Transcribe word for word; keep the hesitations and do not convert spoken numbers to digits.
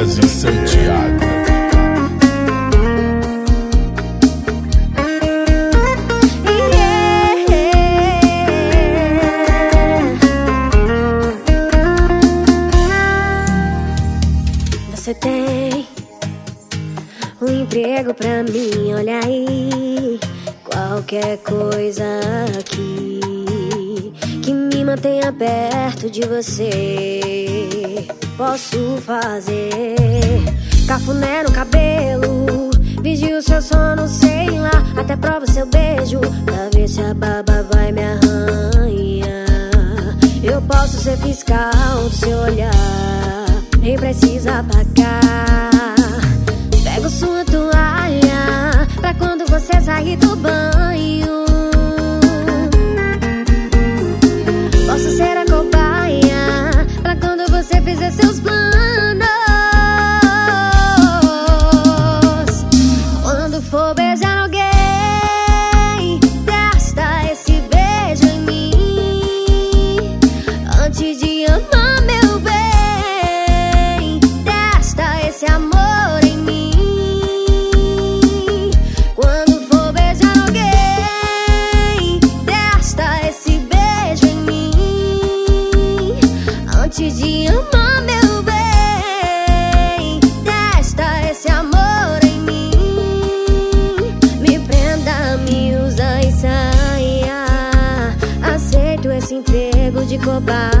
Lucas e Santiago. Você tem um emprego pra mim, olha aí. Qualquer coisa aqui que me mantenha perto de você, posso fazer. Cafuné no cabelo, vigio seu sono, sei lá. Até prova seu beijo, pra ver se a baba vai me arranhar. Eu posso ser fiscal do seu olhar, nem precisa pagar. Pego sua toalha pra quando você sair do banho. Posso ser a cobaia pra quando você fizer seus planos. Quando for beijar alguém, testa esse beijo em mim. Antes de amar, meu bem, testa esse amor em mim. Quando for beijar alguém, testa esse beijo em mim. Antes de amar, meu bem, testa esse amor em mim. Me prenda, me usa e saia. Aceito esse emprego de cobaia.